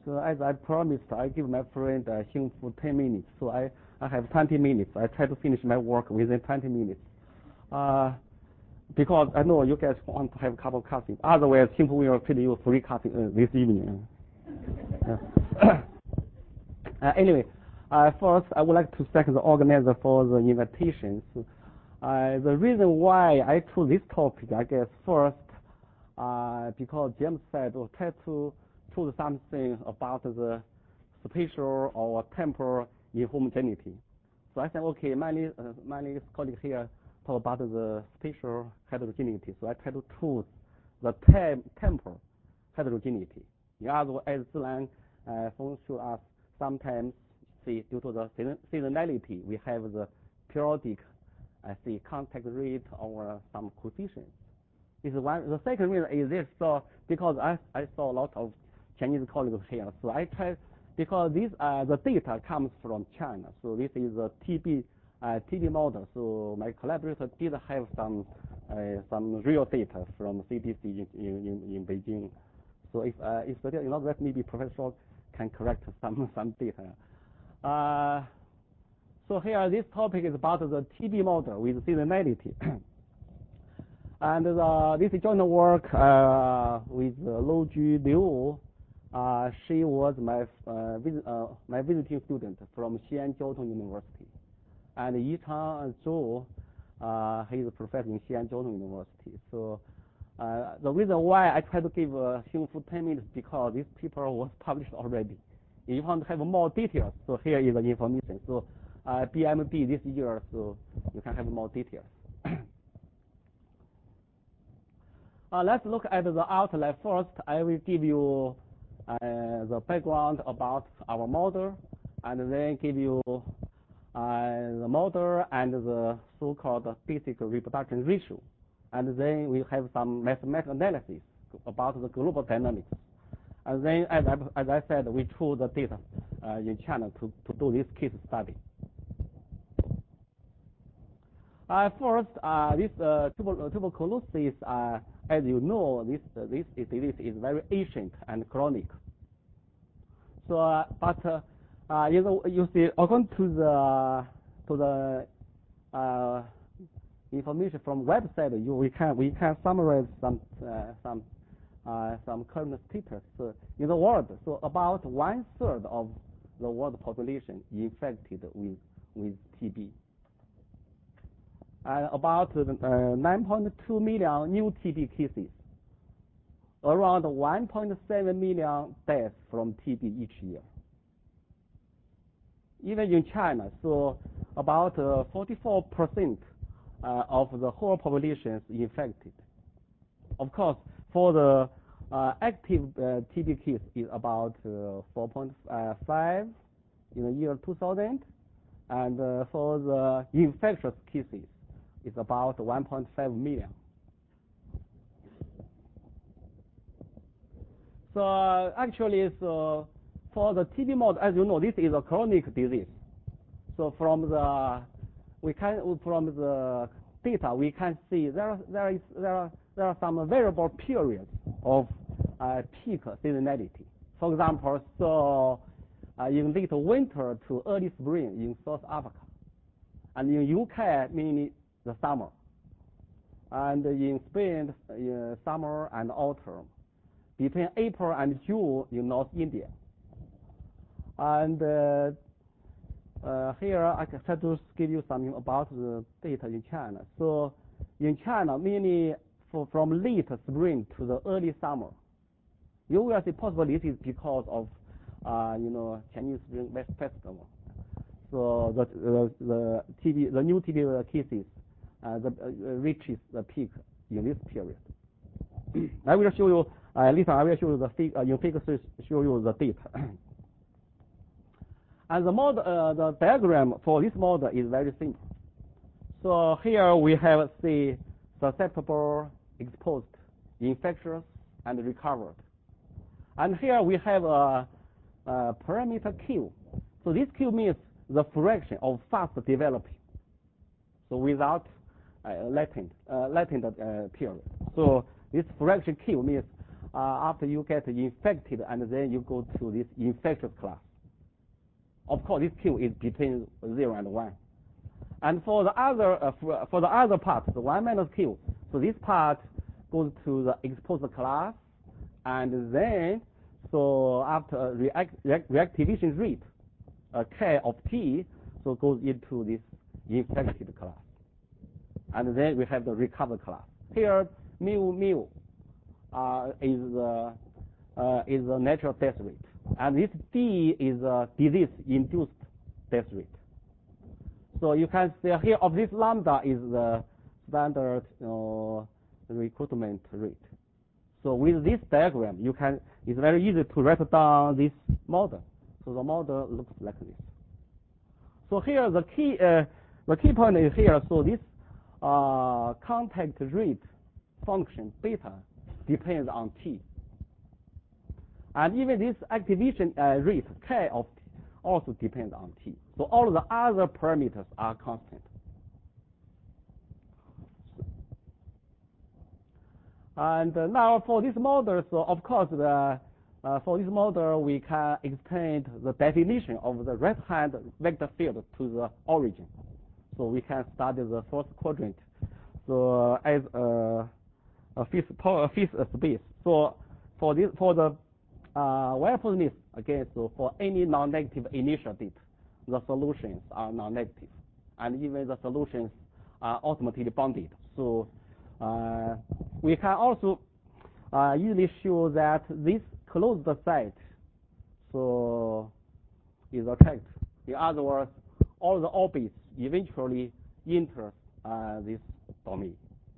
So as I promised, I give my friend Xing Fu 10 minutes. So I have 20 minutes. I try to finish my work within 20 minutes. Because I know you guys want to have a cup of coffee. Otherwise, Xing Fu will treat you free coffee this evening. Anyway, first I would like to thank the organizer for the invitation. The reason why I chose this topic, I guess, first, because James said, try to choose something about the spatial or temporal inhomogeneity. So I said, okay, many colleagues here talk about the spatial heterogeneity. So I try to choose the temporal heterogeneity. In other words, as Zilan Feng showed us, sometimes, see, due to the seasonality, we have the periodic, contact rate or some coefficients. This is one. The second reason is this. So because I saw a lot of Chinese colleagues here, so I tried because this the data comes from China. So this is a TB model. So my collaborator did have some real data from CDC in Beijing. So if that maybe Professor can correct some data. So here this topic is about the TB model with seasonality. And this joint work with Lou Ju Liu. She was my visiting student from Xi'an Jiaotong University. And Yichang Zhou, he is a professor in Xi'an Jiaotong University. So the reason why I try to give Xing Fu 10 minutes because this paper was published already. If you want to have more details, so here is the information. So BMD this year, so you can have more details. Let's look at the outline first. I will give you the background about our model, and then give you the model and the so-called basic reproduction ratio. And then we have some mathematical analysis about the global dynamics. And then, as I said, we chose the data in China to do this case study. First, this tuberculosis, as you know, this disease is very ancient and chronic. So, you see, according to the information from website, we can summarize some current status in the world. So about 1/3 of the world population infected with TB. And about 9.2 million new TB cases. Around 1.7 million deaths from TB each year. Even in China, so about 44% of the whole population is infected. Of course, for the active TB case is about 4.5 in the year 2000, and for the infectious cases, it's about 1.5 million. So actually, so for the TB model, as you know, this is a chronic disease. So from the data, we can see there are some variable periods of peak seasonality. For example, so in late winter to early spring in South Africa, and in UK, mainly the summer, and in Spain, summer and autumn, between April and June in North India. And here I can try to give you something about the data in China. So in China, mainly from late spring to the early summer, you will see possibly this is because of Chinese Spring Festival. So the new TB cases reaches the peak in this period. I will show you later. I will show you the figures. Show you the data. And the model, the diagram for this model is very simple. So here we have susceptible, exposed, infectious, and recovered. And here we have a parameter Q. So this Q means the fraction of fast developing. So without latent period. So this fraction Q means after you get infected, and then you go to this infectious class. Of course, this Q is between 0 and 1. And for the other part, the 1 minus Q, so this part goes to the exposed class, and then, so after reactivation rate, K of T, so goes into this infected class. And then we have the recovered class. Here, mu is the natural death rate. And this D is a disease-induced death rate. So you can see here of this lambda is the standard recruitment rate. So with this diagram, it's very easy to write down this model. So the model looks like this. So here the key point is here. So this contact rate function beta depends on T. And even this activation rate K of T also depends on T. So all of the other parameters are constant. And now for this model, so of course for this model we can extend the definition of the right-hand vector field to the origin. So we can study the first quadrant so as a fifth space. So for the Wilson again, so for any non-negative initial date, the solutions are non-negative, and even the solutions are ultimately bounded. So we can also easily show that this closed set so is attracted. In other words, all the orbits eventually enter this domain.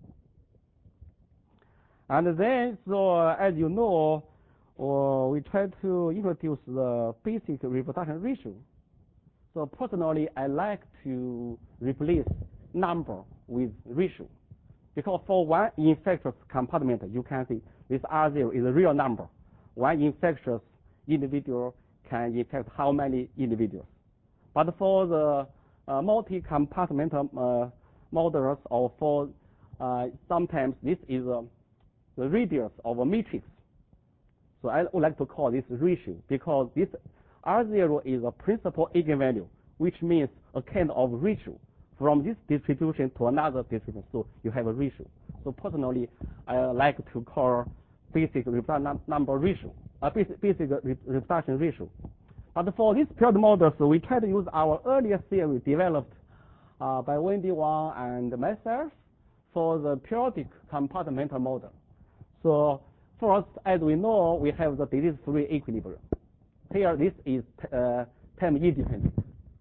And then, so as you know, we try to introduce the basic reproduction ratio. So personally, I like to replace number with ratio. Because for one infectious compartment, you can see this R0 is a real number. One infectious individual can infect how many individuals. But for the multi-compartmental models, or for sometimes this is the radius of a matrix. So I would like to call this ratio, because this R0 is a principal eigenvalue, which means a kind of ratio from this distribution to another distribution. So you have a ratio. So personally, I like to call basic reproduction number ratio, basic reproduction ratio. But for this period model, so we try to use our earlier theory developed by Wendy Wang and myself for the periodic compartmental model. So first, as we know, we have the disease-free equilibrium. Here, this is time independent.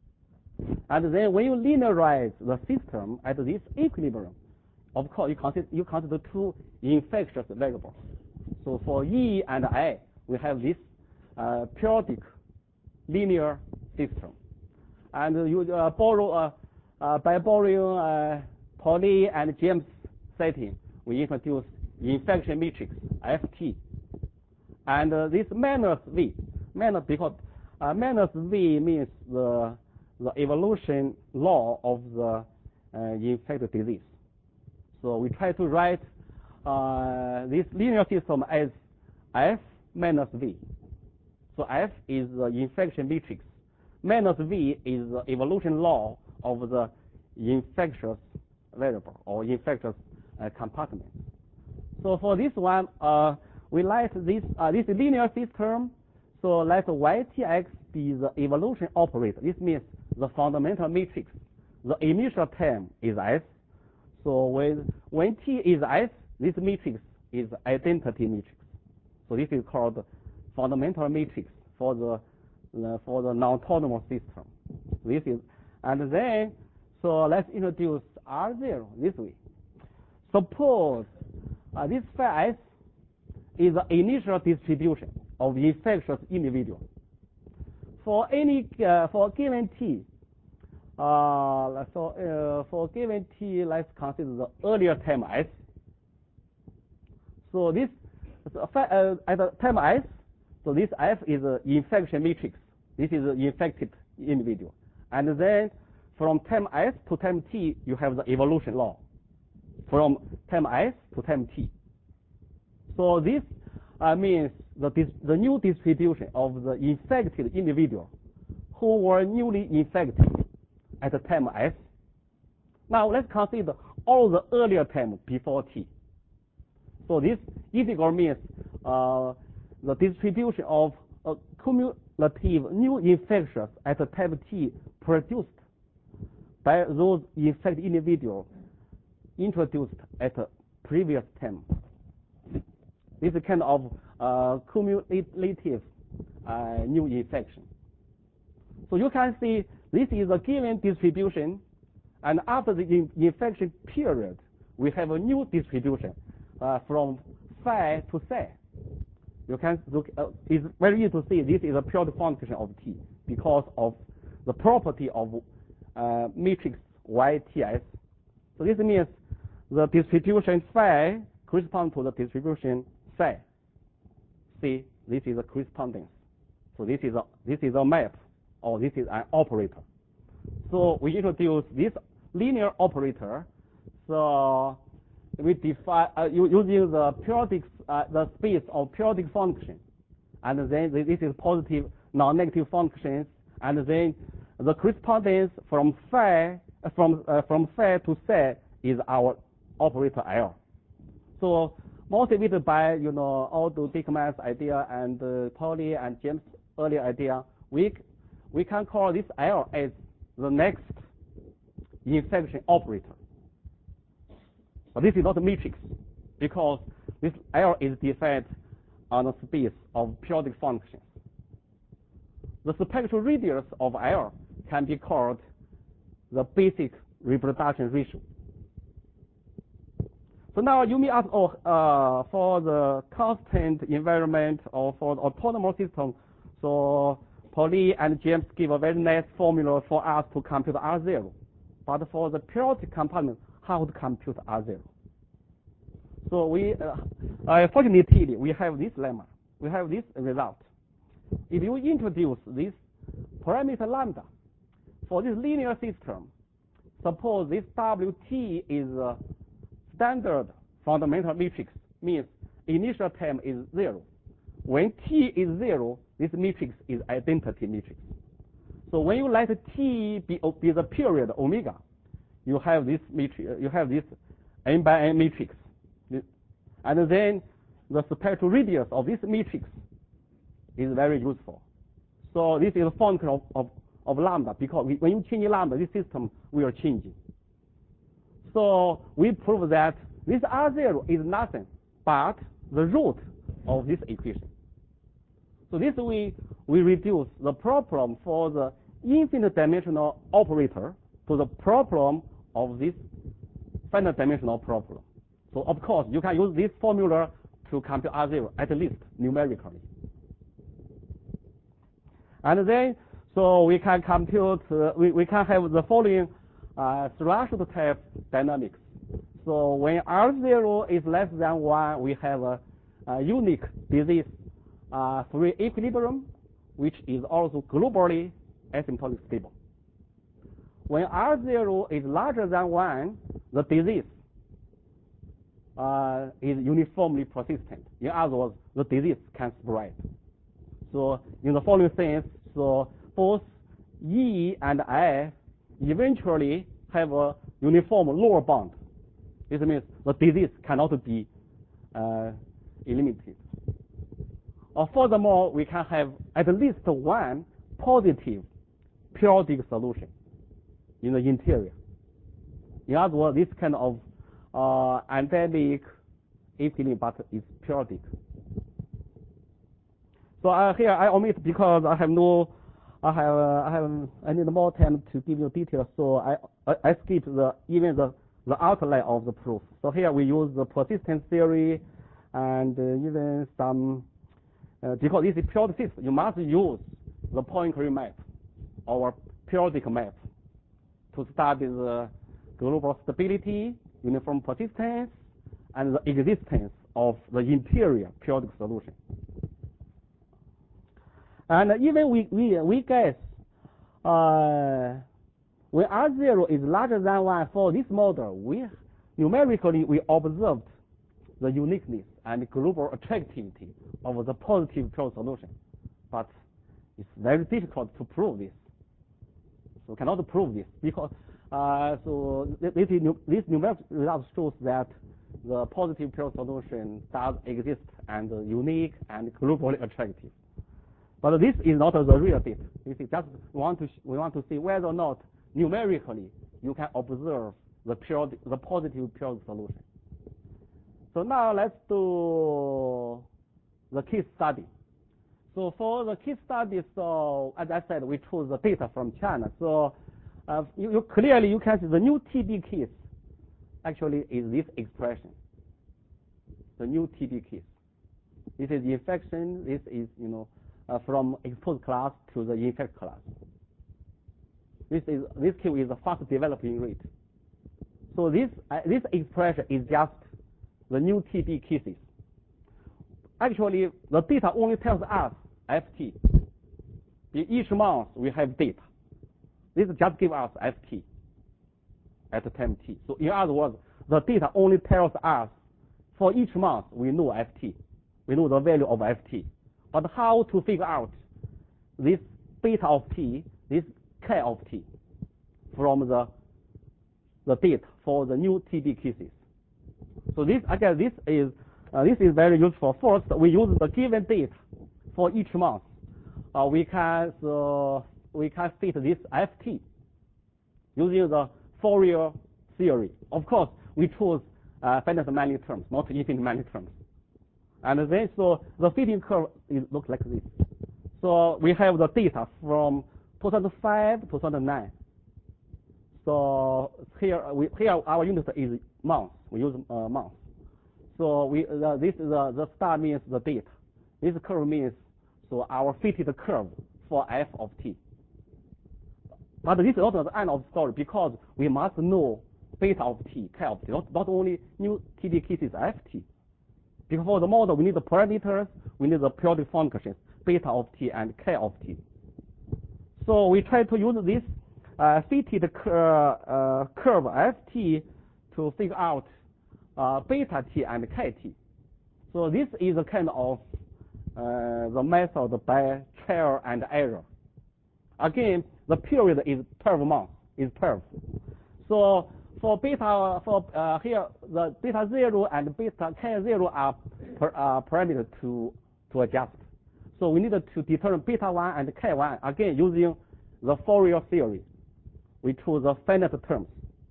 And then when you linearize the system at this equilibrium, of course, you consider two infectious variables. So for E and I, we have this periodic linear system. And you borrow by borrowing Pauli and James setting, we introduce infection matrix FT. And this minus V, because minus V means the evolution law of the infected disease. So we try to write this linear system as F minus V. So F is the infection matrix. Minus V is the evolution law of the infectious variable or infectious compartment. So for this one, we let this linear system, so let YTX be the evolution operator. This means the fundamental matrix. The initial term is S. So when T is S, this matrix is identity matrix. So this is called fundamental matrix for the non-autonomous system. This is, and then, so let's introduce R0 this way. Suppose this phi S is the initial distribution of infectious individual. For any for given T, for given T, let's consider the earlier term S. So this at the term S, so this F is an infection matrix. This is an infected individual, and then from term S to term T, you have the evolution law. From term S to term T. So this means the new distribution of the infected individual who were newly infected at the time S. Now let's consider all the earlier time before T. So this integral means the distribution of cumulative new infections at the time T produced by those infected individuals introduced at the previous time. This is kind of cumulative new infection. So you can see this is a given distribution, and after the infection period, we have a new distribution from phi to psi. You can look. It's very easy to see this is a periodic function of T because of the property of matrix YTS. So this means the distribution phi corresponds to the distribution psi. See, this is a correspondence. So this is a map, or this is an operator. So we introduce this linear operator. So we define using the periodic the space of periodic function, and then this is positive non-negative functions, and then the correspondence from phi to psi is our operator L. So motivated by Aldo Dickman's idea and Pauli and James' earlier idea, we can call this L as the next infection operator. But this is not a matrix because this L is defined on a space of periodic functions. The spectral radius of L can be called the basic reproduction ratio. So now you may ask, for the constant environment or for the autonomous system, so Pauli and James give a very nice formula for us to compute R0. But for the periodic compartment, how to compute R0? So we, fortunately, we have this lemma. We have this result. If you introduce this parameter lambda for this linear system, suppose this WT is a standard fundamental matrix, means initial time is 0. When T is 0, this matrix is identity matrix. So when you let T be the period omega, you have this matrix, you have this n by n matrix. And then the spectral radius of this matrix is very useful. So this is a function of lambda, because when you change lambda, this system will change. So we prove that this R0 is nothing but the root of this equation. So this way we reduce the problem for the infinite dimensional operator to the problem of this finite dimensional problem. So of course you can use this formula to compute R0 at least numerically. And then so we can compute we can have the following threshold type dynamics. So when R0 is less than 1, we have a unique disease free equilibrium, which is also globally asymptotic stable. When R0 is larger than 1, the disease is uniformly persistent. In other words, the disease can spread. So in the following sense, so both E and I eventually have a uniform lower bound. This means the disease cannot be eliminated. Or furthermore, we can have at least one positive periodic solution in the interior. In other words, this kind of endemic equilibrium, but it's periodic. So here I omit because I need more time to give you details. So I skip even the outline of the proof. So here we use the persistence theory and even some because this is periodic system, you must use the Poincare map or periodic map to study the global stability, uniform persistence, and the existence of the interior periodic solution. And even we guess when R0 is larger than 1 for this model, numerically we observed the uniqueness and global attractivity of the positive periodic solution, but it's very difficult to prove this. So cannot prove this because this numeric result shows that the positive periodic solution does exist and unique and globally attractive. But this is not the real data. This is just we want to see whether or not numerically you can observe the positive periodic solution. So now let's do the case study. So for the case study, so as I said, we chose the data from China. So clearly you can see the new TB case actually is this expression. The new TB case. This is infection. This is from exposed class to the infected class. This case is a fast developing rate. So this expression is just the new TB cases. Actually, the data only tells us FT. In each month, we have data. This just gives us FT at time t. So in other words, the data only tells us for each month we know FT. We know the value of FT. But how to figure out this beta of t, this K of t, from the data for the new TB cases? So this again, this is very useful. First, we use the given data for each month. We can fit this FT using the Fourier theory. Of course, we choose finite many terms, not infinite many terms. And then, so the fitting curve looks like this. So we have the data from 2005 to 2009. So here our unit is months. We use months. So the star means the data. This curve means so our fitted curve for f of t. But this is not the end of the story because we must know beta of t, K of t, not only new TB cases ft. Because for the model we need the parameters, we need the periodic functions, beta of t and K of t. So we try to use this fitted curve ft to figure out beta t and kt. So this is a kind of the method by trial and error. Again, the period is 12 months, is 12. So for beta, here the beta 0 and beta k0 are parameters to adjust. So we need to determine beta 1 and k1 again using the Fourier theory. We choose the finite terms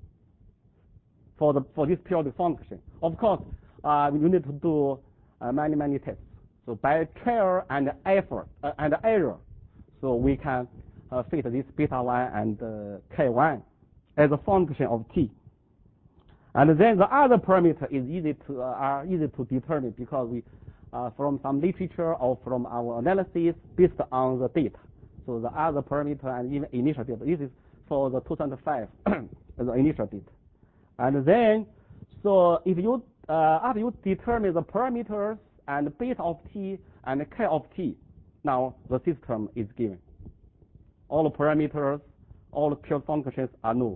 for this periodic function. Of course, you need to do many tests. So by trial and error, so we can fit this beta 1 and k1 as a function of t. And then the other parameter is easy to determine because we from some literature or from our analysis based on the data. So the other parameter and even initial data. This is for the 2005 the initial data. And then so if you after you determine the parameters and beta of t and K of t, now the system is given. All the parameters, all the pure functions are known.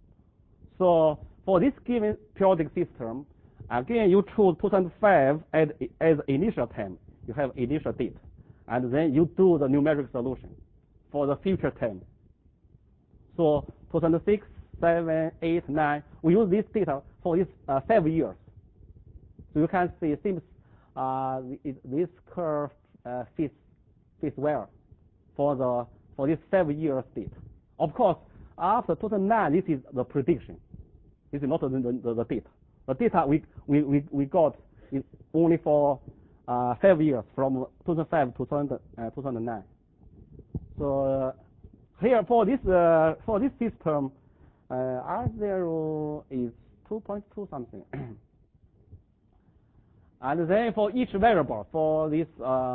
So for this given periodic system, again you choose 2005 as initial time. You have initial data, and then you do the numeric solution for the future time. So 2006, 7, 8, 9. We use this data for this 5 years. So you can see it seems this curve fits well for this 5 years data. Of course, after 2009, this is the prediction. This is not the data. The data we got is only for 5 years, from 2005 to 2009. So here for this system, R0 is 2.2 something. And then for each variable, for this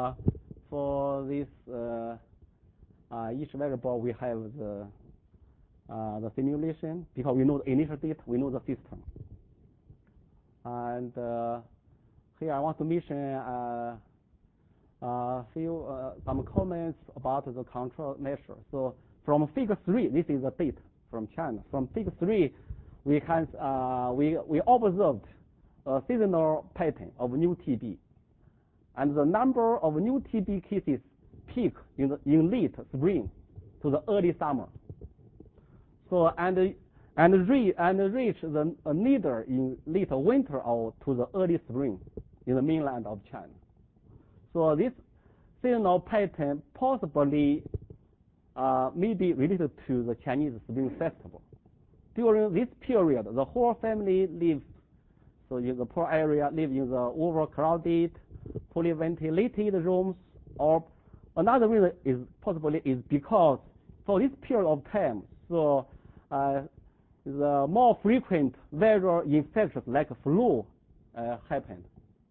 each variable we have the simulation because we know the initial data, we know the system. And here I want to mention some comments about the control measure. So from figure 3, this is the data from China. From figure 3, we can we observed a seasonal pattern of new TB. and the number of new TB cases peak in late spring to the early summer. So and reach the nadir in late winter or to the early spring in the mainland of China. So this seasonal pattern possibly may be related to the Chinese Spring Festival. During this period, the whole family lives so in the poor area, live in the overcrowded, poorly ventilated rooms. Or another reason is possibly because for this period of time, so the more frequent viral infections like flu happen.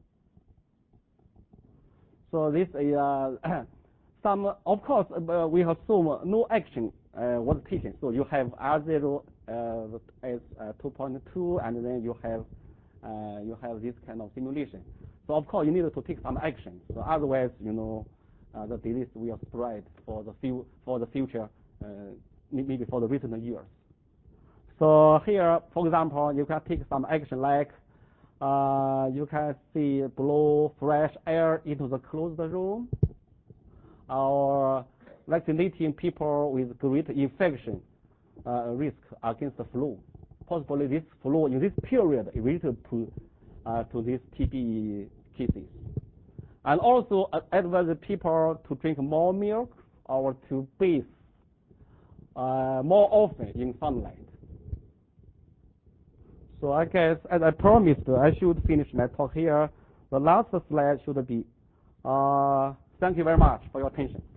So this is some, of course, we assume no action was taken. So you have R0 as 2.2, and then you have this kind of simulation. So of course you need to take some action. So otherwise, the disease will spread for the future, maybe for the recent years. So here, for example, you can take some action like you can see blow fresh air into the closed room, or vaccinating people with great infection risk against the flu. Possibly this flu in this period is related to these TB cases. And also advise people to drink more milk or to bathe more often in sunlight. So I guess, as I promised, I should finish my talk here. The last slide should be, thank you very much for your attention.